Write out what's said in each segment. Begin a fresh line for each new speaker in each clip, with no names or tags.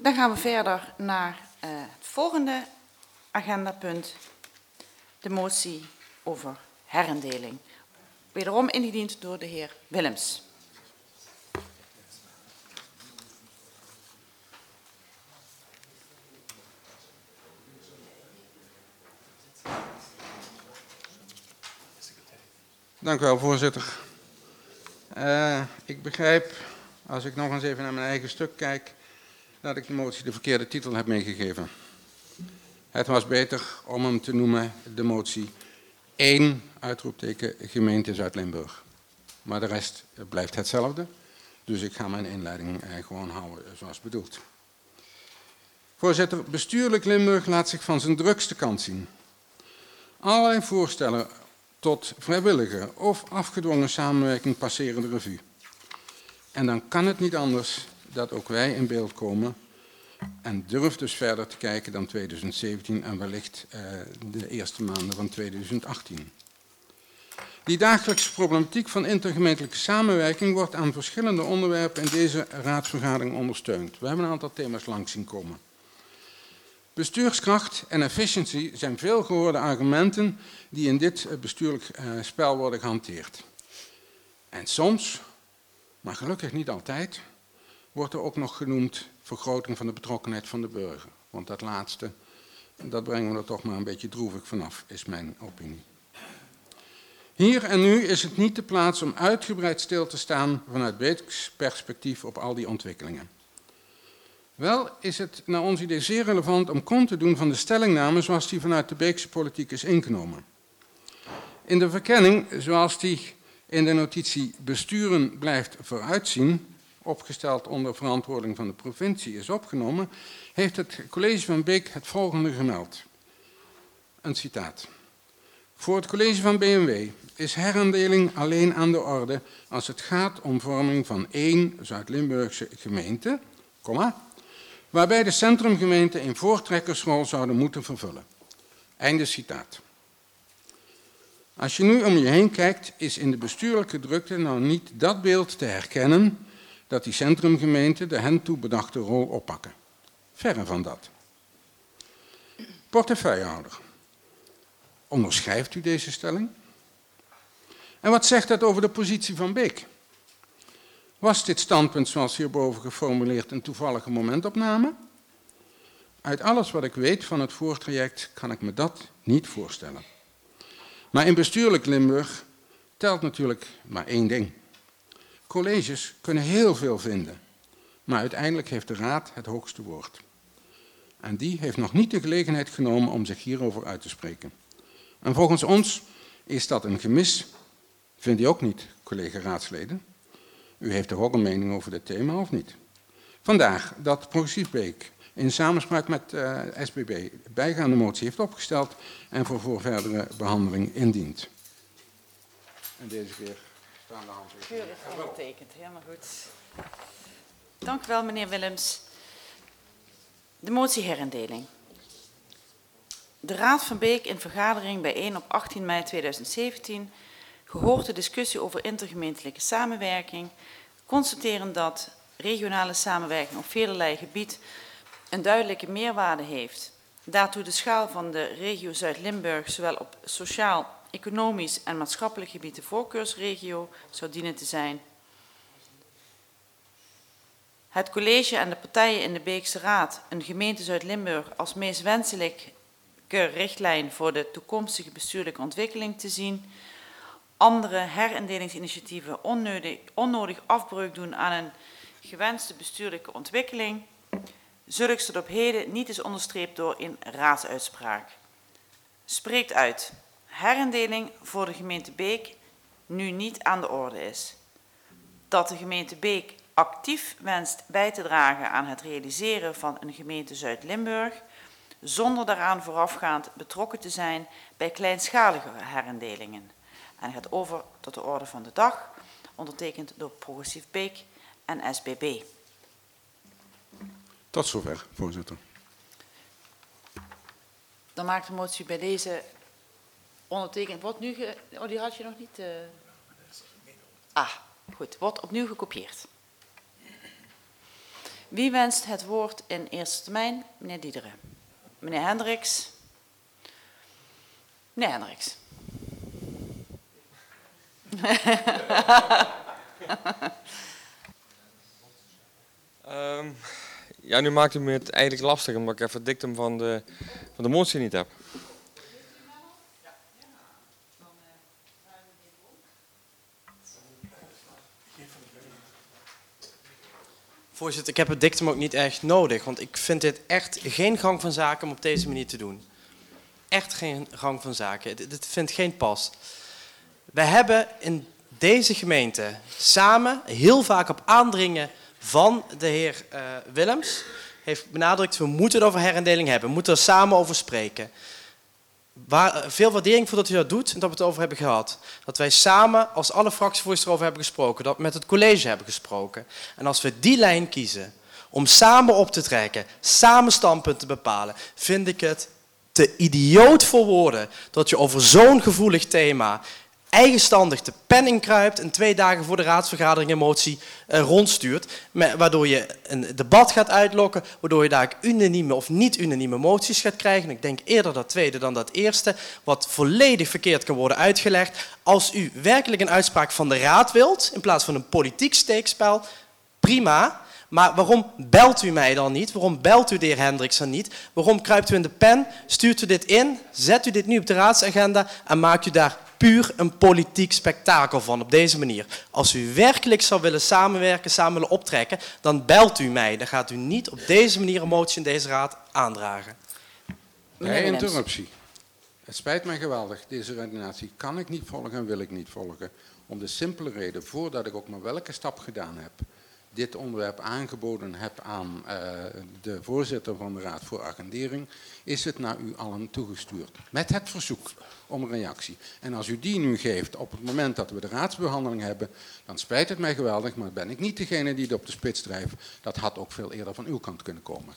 Dan gaan we verder naar het volgende agendapunt. De motie over herindeling. Wederom ingediend door de heer Willems.
Dank u wel, voorzitter. Ik begrijp, als ik nog eens even naar mijn eigen stuk kijk, dat ik de motie de verkeerde titel heb meegegeven. Het was beter om hem te noemen de motie 1, uitroepteken, gemeente Zuid-Limburg. Maar de rest blijft hetzelfde, dus ik ga mijn inleiding gewoon houden zoals bedoeld. Voorzitter, bestuurlijk Limburg laat zich van zijn drukste kant zien. Allerlei voorstellen tot vrijwillige of afgedwongen samenwerking passeren de revue. En dan kan het niet anders dat ook wij in beeld komen en durf dus verder te kijken dan 2017 en wellicht de eerste maanden van 2018. Die dagelijkse problematiek van intergemeentelijke samenwerking wordt aan verschillende onderwerpen in deze raadsvergadering ondersteund. We hebben een aantal thema's langs zien komen. Bestuurskracht en efficiëntie zijn veel gehoorde argumenten die in dit bestuurlijk spel worden gehanteerd. En soms, maar gelukkig niet altijd, wordt er ook nog genoemd vergroting van de betrokkenheid van de burger. Want dat laatste, dat brengen we er toch maar een beetje droevig vanaf, is mijn opinie. Hier en nu is het niet de plaats om uitgebreid stil te staan vanuit Beeks perspectief op al die ontwikkelingen. Wel is het naar ons idee zeer relevant om kont te doen van de stellingname zoals die vanuit de Beekse politiek is ingenomen. In de verkenning, zoals die in de notitie besturen blijft vooruitzien, opgesteld onder verantwoording van de provincie, is opgenomen, heeft het college van Beek het volgende gemeld. Een citaat. Voor het college van BMW is herindeling alleen aan de orde als het gaat om vorming van 1 Zuid-Limburgse gemeente, waarbij de centrumgemeenten een voortrekkersrol zouden moeten vervullen. Einde citaat. Als je nu om je heen kijkt, is in de bestuurlijke drukte nou niet dat beeld te herkennen dat die centrumgemeenten de hen toe bedachte rol oppakken. Verre van dat. Portefeuillehouder. Onderschrijft u deze stelling? En wat zegt dat over de positie van Beek? Was dit standpunt zoals hierboven geformuleerd een toevallige momentopname? Uit alles wat ik weet van het voortraject kan ik me dat niet voorstellen. Maar in bestuurlijk Limburg telt natuurlijk maar één ding. Colleges kunnen heel veel vinden, maar uiteindelijk heeft de raad het hoogste woord. En die heeft nog niet de gelegenheid genomen om zich hierover uit te spreken. En volgens ons is dat een gemis, vindt u ook niet, collega raadsleden? U heeft toch ook een mening over dit thema, of niet? Vandaag dat Progressief Beek in samenspraak met SBB bijgaande motie heeft opgesteld en voor verdere behandeling indient. En deze keer staan de hand.
Keurig ondertekend, helemaal goed. Dank u wel, meneer Willems. De motie herindeling. De Raad van Beek in vergadering bijeen op 18 mei 2017 gehoord de discussie over intergemeentelijke samenwerking, constateren dat regionale samenwerking op velerlei gebied een duidelijke meerwaarde heeft. Daartoe de schaal van de regio Zuid-Limburg zowel op sociaal, economisch en maatschappelijk gebied de voorkeursregio zou dienen te zijn. Het college en de partijen in de Beekse Raad een gemeente Zuid-Limburg als meest wenselijke richtlijn voor de toekomstige bestuurlijke ontwikkeling te zien. Andere herindelingsinitiatieven onnodig afbreuk doen aan een gewenste bestuurlijke ontwikkeling. Zulks tot op heden niet is onderstreept door een raadsuitspraak. Spreekt uit. Herindeling voor de gemeente Beek nu niet aan de orde is. Dat de gemeente Beek actief wenst bij te dragen aan het realiseren van een gemeente Zuid-Limburg, zonder daaraan voorafgaand betrokken te zijn bij kleinschalige herindelingen. En gaat over tot de orde van de dag, ondertekend door Progressief Beek en SBB.
Tot zover, voorzitter.
Dan maakt de motie bij deze ondertekend. Wordt nu oh, die had je nog niet. Goed, wordt opnieuw gekopieerd. Wie wenst het woord in eerste termijn? Meneer Diederen. Meneer Hendricks. Meneer Hendricks.
Ja, nu maakt u me het eigenlijk lastig, omdat ik even het dictum van de motie niet heb.
Voorzitter, ik heb het dictum ook niet echt nodig, want ik vind dit echt geen gang van zaken om op deze manier te doen. Echt geen gang van zaken. Dit vindt geen pas. We hebben in deze gemeente samen, heel vaak op aandringen van de heer Willems, heeft benadrukt, we moeten het over herindeling hebben, we moeten er samen over spreken. Veel waardering voor dat u dat doet en dat we het over hebben gehad. Dat wij samen, als alle fractievoorzitters erover hebben gesproken, dat we met het college hebben gesproken. En als we die lijn kiezen om samen op te trekken, samen standpunten te bepalen, vind ik het te idioot voor woorden dat je over zo'n gevoelig thema eigenstandig de pen inkruipt en 2 dagen voor de raadsvergadering een motie rondstuurt, waardoor je een debat gaat uitlokken, waardoor je daar unanieme of niet unanieme moties gaat krijgen. Ik denk eerder dat tweede dan dat eerste, wat volledig verkeerd kan worden uitgelegd. Als u werkelijk een uitspraak van de raad wilt, in plaats van een politiek steekspel, prima. Maar waarom belt u mij dan niet? Waarom belt u de heer Hendricks dan niet? Waarom kruipt u in de pen? Stuurt u dit in? Zet u dit nu op de raadsagenda en maakt u daar puur een politiek spektakel van op deze manier. Als u werkelijk zou willen samenwerken, samen willen optrekken, dan belt u mij. Dan gaat u niet op deze manier een motie in deze raad aandragen.
Bij interruptie. Het spijt mij geweldig, deze redenatie kan ik niet volgen en wil ik niet volgen. Om de simpele reden, voordat ik ook maar welke stap gedaan heb, dit onderwerp aangeboden heb aan de voorzitter van de Raad voor Agendering, is het naar u allen toegestuurd. Met het verzoek om een reactie. En als u die nu geeft op het moment dat we de raadsbehandeling hebben, dan spijt het mij geweldig, maar ben ik niet degene die het op de spits drijft. Dat had ook veel eerder van uw kant kunnen komen.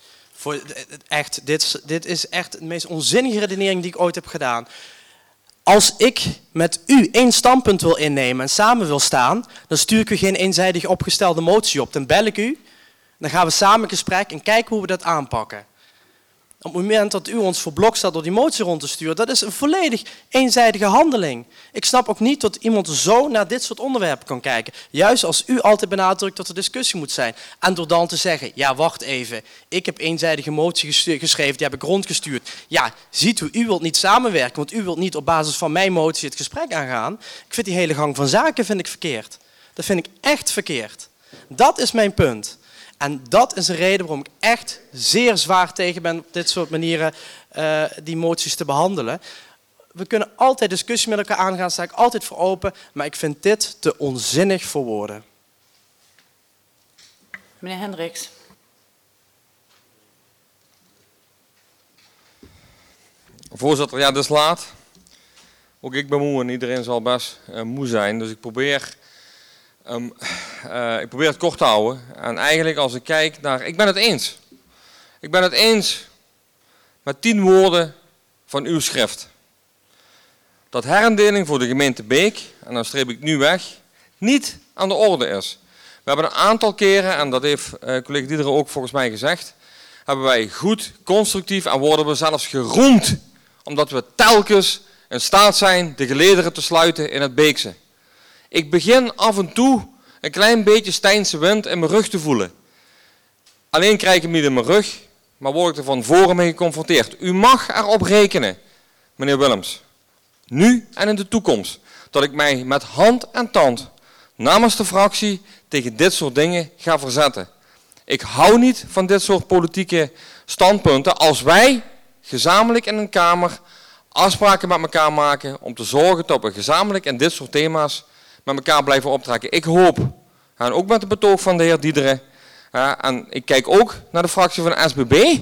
Dit is echt de meest onzinnige redenering die ik ooit heb gedaan. Als ik met u 1 standpunt wil innemen en samen wil staan, dan stuur ik u geen eenzijdig opgestelde motie op. Dan bel ik u, dan gaan we samen in gesprek en kijken hoe we dat aanpakken. Op het moment dat u ons voor blok staat door die motie rond te sturen, dat is een volledig eenzijdige handeling. Ik snap ook niet dat iemand zo naar dit soort onderwerpen kan kijken. Juist als u altijd benadrukt dat er discussie moet zijn. En door dan te zeggen, ja wacht even, ik heb eenzijdige motie geschreven, die heb ik rondgestuurd. Ja, ziet u wilt niet samenwerken, want u wilt niet op basis van mijn motie het gesprek aangaan. Ik vind die hele gang van zaken verkeerd. Dat vind ik echt verkeerd. Dat is mijn punt. En dat is een reden waarom ik echt zeer zwaar tegen ben op dit soort manieren die moties te behandelen. We kunnen altijd discussie met elkaar aangaan, daar sta ik altijd voor open, maar ik vind dit te onzinnig voor woorden.
Meneer Hendricks.
Voorzitter, ja, het is laat. Ook ik ben moe en iedereen zal best moe zijn, dus ik probeer het kort te houden. En eigenlijk als ik kijk naar... Ik ben het eens. Ik ben het eens met 10 woorden van uw schrift. Dat herindeling voor de gemeente Beek, en dan streep ik nu weg, niet aan de orde is. We hebben een aantal keren, en dat heeft collega Diederen ook volgens mij gezegd, hebben wij goed, constructief en worden we zelfs geroemd. Omdat we telkens in staat zijn de gelederen te sluiten in het Beekse. Ik begin af en toe een klein beetje Stijnse wind in mijn rug te voelen. Alleen krijg ik hem niet in mijn rug, maar word ik er van voren mee geconfronteerd. U mag erop rekenen, meneer Willems, nu en in de toekomst, dat ik mij met hand en tand namens de fractie tegen dit soort dingen ga verzetten. Ik hou niet van dit soort politieke standpunten als wij gezamenlijk in een kamer afspraken met elkaar maken om te zorgen dat we gezamenlijk in dit soort thema's met elkaar blijven optrekken. Ik hoop, en ook met het betoog van de heer Diederen, en ik kijk ook naar de fractie van de SBB.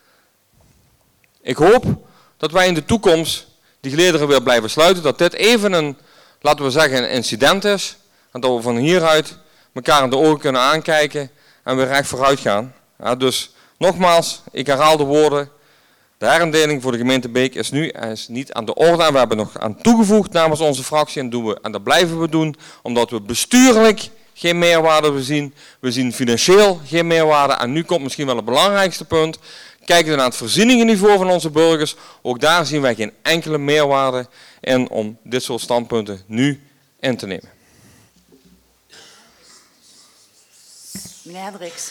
Ik hoop dat wij in de toekomst die gelederen weer blijven sluiten, dat dit even een, laten we zeggen, een incident is, en dat we van hieruit elkaar in de ogen kunnen aankijken en weer recht vooruit gaan. Dus nogmaals, ik herhaal de woorden. De herindeling voor de gemeente Beek is nu niet aan de orde en we hebben nog aan toegevoegd namens onze fractie en dat blijven we doen omdat we bestuurlijk geen meerwaarde zien. We zien financieel geen meerwaarde. En nu komt misschien wel het belangrijkste punt. Kijken we naar het voorzieningenniveau van onze burgers. Ook daar zien wij geen enkele meerwaarde in om dit soort standpunten nu in te nemen.
Meneer Hendricks.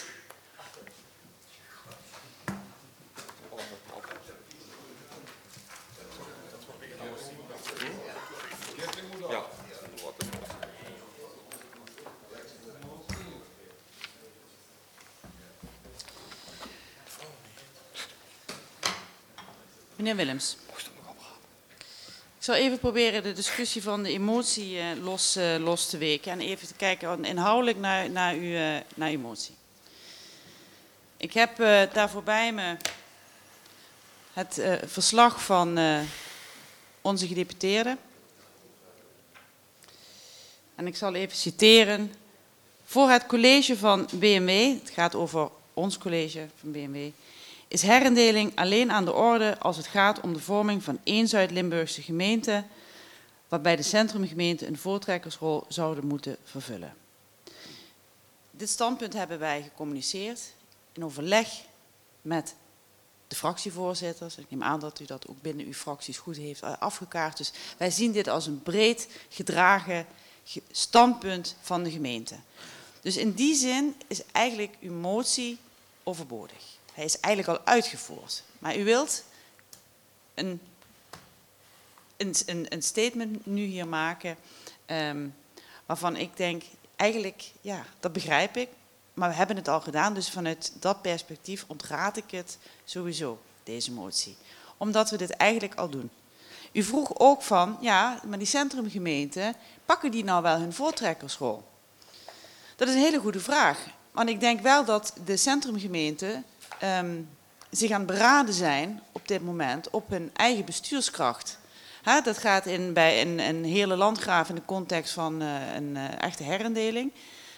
Meneer Willems. Ik zal even proberen de discussie van de emotie los te weken en even te kijken inhoudelijk naar uw motie. Ik heb daarvoor bij me het verslag van onze gedeputeerde. En ik zal even citeren. Voor het college van BMW, het gaat over ons college van BMW, is herindeling alleen aan de orde als het gaat om de vorming van één Zuid-Limburgse gemeente, waarbij de centrumgemeenten een voortrekkersrol zouden moeten vervullen. Dit standpunt hebben wij gecommuniceerd in overleg met de fractievoorzitters. Ik neem aan dat u dat ook binnen uw fracties goed heeft afgekaart. Dus wij zien dit als een breed gedragen standpunt van de gemeente. Dus in die zin is eigenlijk uw motie overbodig. Hij is eigenlijk al uitgevoerd. Maar u wilt een statement nu hier maken waarvan ik denk, eigenlijk, ja, dat begrijp ik. Maar we hebben het al gedaan, dus vanuit dat perspectief ontraad ik het sowieso, deze motie. Omdat we dit eigenlijk al doen. U vroeg ook van, ja, maar die centrumgemeenten, pakken die nou wel hun voortrekkersrol? Dat is een hele goede vraag. Want ik denk wel dat de centrumgemeenten zich aan het beraden zijn op dit moment op hun eigen bestuurskracht. Dat gaat bij een hele landgraaf in de context van een echte herindeling.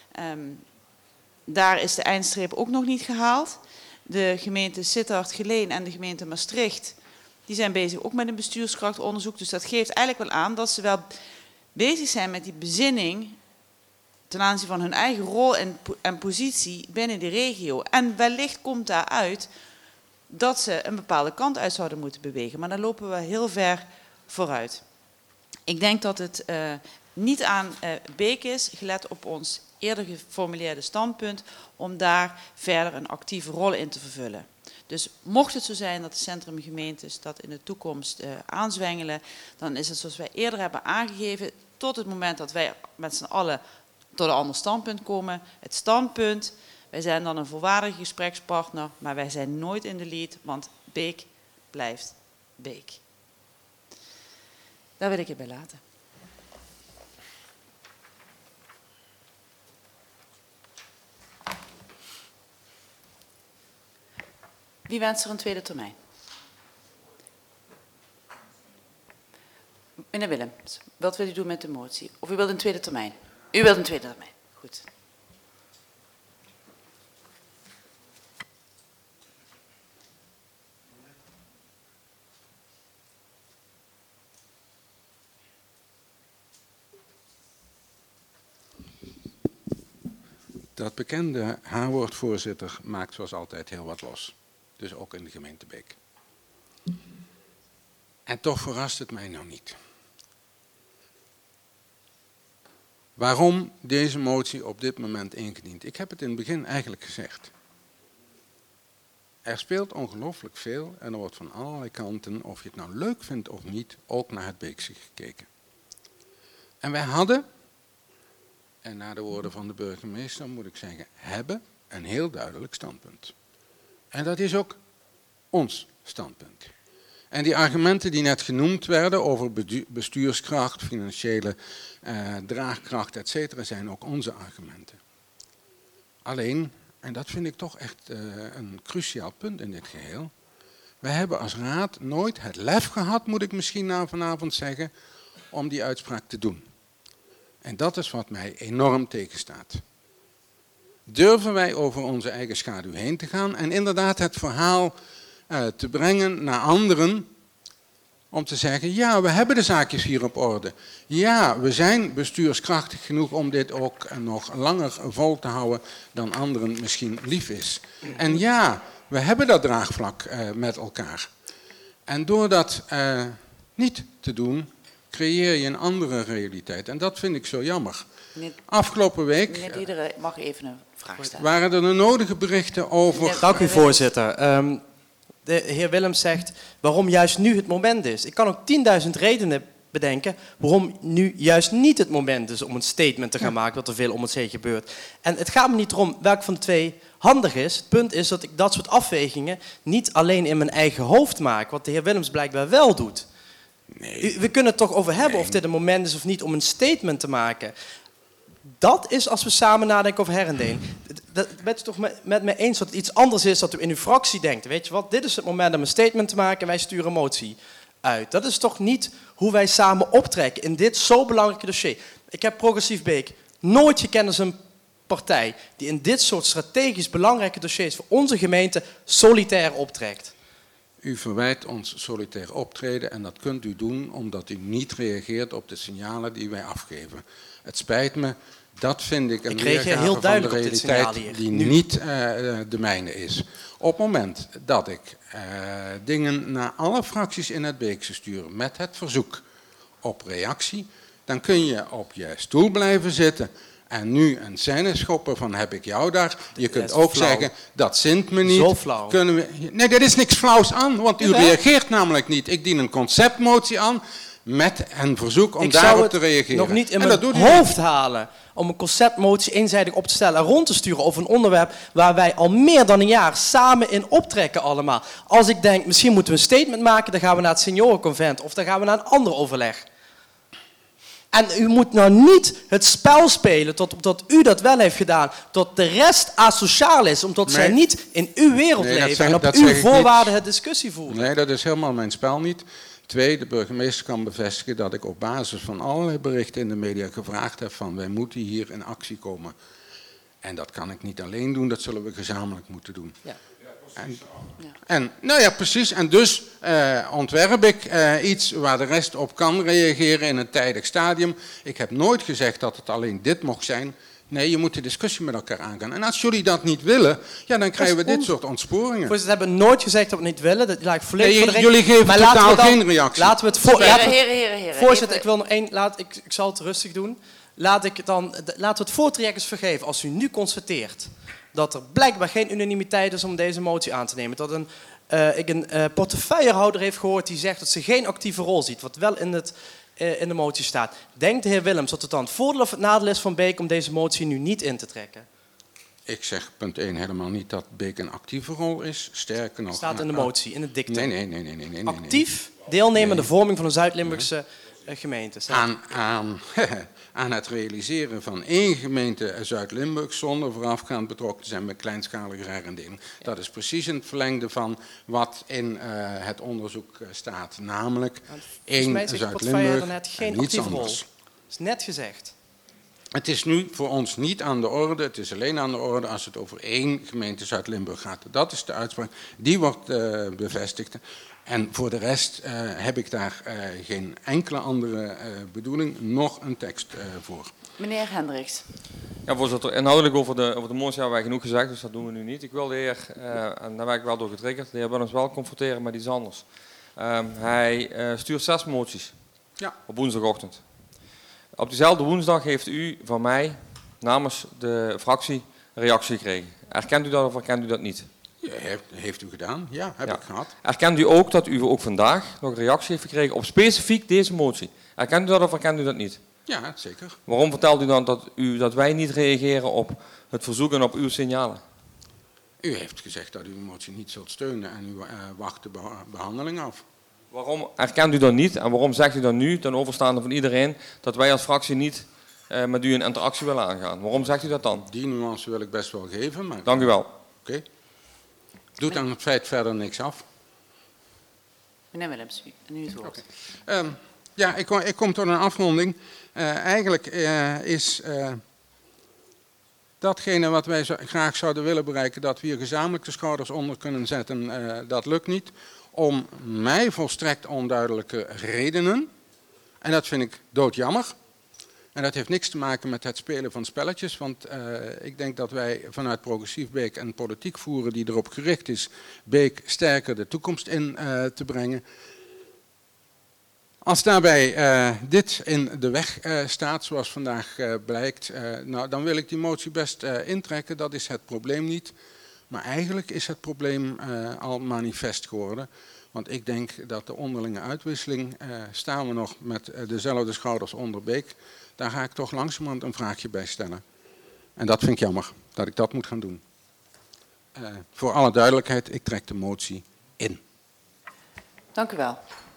Daar is de eindstreep ook nog niet gehaald. De gemeente Sittard-Geleen en de gemeente Maastricht, die zijn bezig ook met een bestuurskrachtonderzoek. Dus dat geeft eigenlijk wel aan dat ze wel bezig zijn met die bezinning ten aanzien van hun eigen rol en positie binnen de regio. En wellicht komt daaruit dat ze een bepaalde kant uit zouden moeten bewegen. Maar dan lopen we heel ver vooruit. Ik denk dat het niet aan Beek is, gelet op ons eerder geformuleerde standpunt, om daar verder een actieve rol in te vervullen. Dus mocht het zo zijn dat de centrumgemeentes dat in de toekomst aanzwengelen, dan is het zoals wij eerder hebben aangegeven, tot het moment dat wij met z'n allen tot een ander standpunt komen. Het standpunt, wij zijn dan een volwaardige gesprekspartner, maar wij zijn nooit in de lead, want Beek blijft Beek. Daar wil ik het bij laten. Wie wenst er een tweede termijn? Meneer Willems, wat wil u doen met de motie? Of u wilt een tweede termijn? U wilt een tweede termijn. Goed.
Dat bekende H-woordvoorzitter maakt zoals altijd heel wat los. Dus ook in de gemeente Beek. En toch verrast het mij nou niet. Waarom deze motie op dit moment ingediend? Ik heb het in het begin eigenlijk gezegd. Er speelt ongelooflijk veel en er wordt van allerlei kanten, of je het nou leuk vindt of niet, ook naar het Beekse gekeken. En wij hadden, en naar de woorden van de burgemeester moet ik zeggen, hebben een heel duidelijk standpunt. En dat is ook ons standpunt. En die argumenten die net genoemd werden over bestuurskracht, financiële draagkracht, etc., zijn ook onze argumenten. Alleen, en dat vind ik toch echt een cruciaal punt in dit geheel, wij hebben als raad nooit het lef gehad, moet ik misschien na vanavond zeggen, om die uitspraak te doen. En dat is wat mij enorm tegenstaat. Durven wij over onze eigen schaduw heen te gaan en inderdaad het verhaal te brengen naar anderen om te zeggen, ja, we hebben de zaakjes hier op orde. Ja, we zijn bestuurskrachtig genoeg om dit ook nog langer vol te houden dan anderen misschien lief is. En ja, we hebben dat draagvlak met elkaar. En door dat niet te doen, creëer je een andere realiteit. En dat vind ik zo jammer. Afgelopen week
Meneer Diederen mag even een vraag stellen.
waren er de nodige berichten over...
Dank u, voorzitter. De heer Willems zegt waarom juist nu het moment is. Ik kan ook 10.000 redenen bedenken waarom nu juist niet het moment is om een statement te gaan maken dat er veel om ons heen gebeurt. En het gaat me niet erom welk van de twee handig is. Het punt is dat ik dat soort afwegingen niet alleen in mijn eigen hoofd maak, wat de heer Willems blijkbaar wel doet. Nee. We kunnen het toch over hebben of dit een moment is of niet om een statement te maken. Dat is als we samen nadenken over herindeling. Bent u toch met me eens dat het iets anders is dat u in uw fractie denkt? Weet je wat, dit is het moment om een statement te maken en wij sturen een motie uit. Dat is toch niet hoe wij samen optrekken in dit zo belangrijke dossier. Ik heb Progressief Beek nooit gekend als een partij die in dit soort strategisch belangrijke dossiers voor onze gemeente solitair optrekt.
U verwijt ons solitair optreden en dat kunt u doen omdat u niet reageert op de signalen die wij afgeven. Het spijt me, dat vind ik een weergave van de realiteit die niet de mijne is. Op het moment dat ik dingen naar alle fracties in het Beekse stuur met het verzoek op reactie, dan kun je op je stoel blijven zitten en nu een scène schoppen van heb ik jou daar. Je kunt ook zeggen, dat zint me niet.
Zo flauw.
Kunnen we... Nee, er is niks flauws aan, want u reageert namelijk niet. Ik dien een conceptmotie aan met een verzoek om daarop te reageren.
Ik zou het nog niet in mijn hoofd halen om een conceptmotie eenzijdig op te stellen en rond te sturen over een onderwerp waar wij al meer dan een jaar samen in optrekken allemaal. Als ik denk, misschien moeten we een statement maken, dan gaan we naar het seniorenconvent of dan gaan we naar een ander overleg. En u moet nou niet het spel spelen tot u dat wel heeft gedaan, tot de rest asociaal is, omdat zij niet in uw wereld leven en op uw voorwaarden het discussie voeren.
Nee, dat is helemaal mijn spel niet. 2, de burgemeester kan bevestigen dat ik op basis van allerlei berichten in de media gevraagd heb van wij moeten hier in actie komen. En dat kan ik niet alleen doen, dat zullen we gezamenlijk moeten doen. Ja. En nou ja, precies. En dus ontwerp ik iets waar de rest op kan reageren in een tijdig stadium. Ik heb nooit gezegd dat het alleen dit mocht zijn. Nee, je moet de discussie met elkaar aangaan. En als jullie dat niet willen, ja, dan krijgen we dit soort ontsporingen.
Voorzitter, we hebben nooit gezegd dat we het niet willen. Dat laat ik volledig voor de rekening.
Jullie geven totaal geen reactie.
Laten we het
Heren.
Voorzitter, ik wil nog één. Ik zal het rustig doen. Laten we het voortrekkers vergeven. Als u nu constateert dat er blijkbaar geen unanimiteit is om deze motie aan te nemen. Dat ik een portefeuillehouder heeft gehoord die zegt dat ze geen actieve rol ziet. Wat wel in de motie staat. Denkt de heer Willems dat het dan het voordeel of het nadeel is van Beek om deze motie nu niet in te trekken?
Ik zeg punt 1 helemaal niet dat Beek een actieve rol is. Sterker nog...
Staat in de motie, in het dictum.
Nee.
Actief deelnemen aan de vorming van een Zuid-Limburgse gemeente.
Aan het realiseren van één gemeente Zuid-Limburg zonder voorafgaand betrokken te zijn met kleinschalige herindeling. Ja. Dat is precies in het verlengde van wat in het onderzoek staat. Namelijk één Zuid-Limburg en niets anders.
Dat is net gezegd.
Het is nu voor ons niet aan de orde. Het is alleen aan de orde als het over één gemeente Zuid-Limburg gaat. Dat is de uitspraak. Die wordt bevestigd. En voor de rest heb ik daar geen enkele andere bedoeling, nog een tekst voor.
Meneer Hendricks.
Ja, voorzitter, inhoudelijk over de motie hebben wij genoeg gezegd, dus dat doen we nu niet. Ik wil de heer, en daar ben ik wel door getriggerd, de heer Willems wel confronteren met iets anders. Hij stuurt 6 moties op woensdagochtend. Op diezelfde woensdag heeft u van mij namens de fractie een reactie gekregen. Erkent u dat of erkent u dat niet?
Ja, heeft u gedaan? Ja, heb ik gehad.
Erkent u ook dat u ook vandaag nog een reactie heeft gekregen op specifiek deze motie? Erkent u dat of erkent u dat niet?
Ja, zeker.
Waarom vertelt u dan dat wij niet reageren op het verzoek en op uw signalen?
U heeft gezegd dat u de motie niet zult steunen en u wacht de behandeling af.
Waarom erkent u dat niet en waarom zegt u dan nu, ten overstaande van iedereen, dat wij als fractie niet met u een interactie willen aangaan? Waarom zegt u dat dan?
Die nuance wil ik best wel geven, maar...
Dank u wel.
Oké. Doet aan het feit verder niks af.
Meneer Willems, nu het woord.
Ja, ik kom tot een afronding. Eigenlijk is datgene wat wij graag zouden willen bereiken, dat we hier gezamenlijk de schouders onder kunnen zetten, dat lukt niet. om mij volstrekt onduidelijke redenen. En dat vind ik doodjammer. En dat heeft niks te maken met het spelen van spelletjes, want ik denk dat wij vanuit Progressief Beek een politiek voeren die erop gericht is Beek sterker de toekomst in te brengen. Als daarbij dit in de weg staat, zoals vandaag blijkt, nou, dan wil ik die motie best intrekken, dat is het probleem niet. Maar eigenlijk is het probleem al manifest geworden. Want ik denk dat de onderlinge uitwisseling, staan we nog met dezelfde schouders onder Beek, daar ga ik toch langzamerhand een vraagje bij stellen. En dat vind ik jammer, dat ik dat moet gaan doen. Voor alle duidelijkheid, ik trek de motie in.
Dank u wel.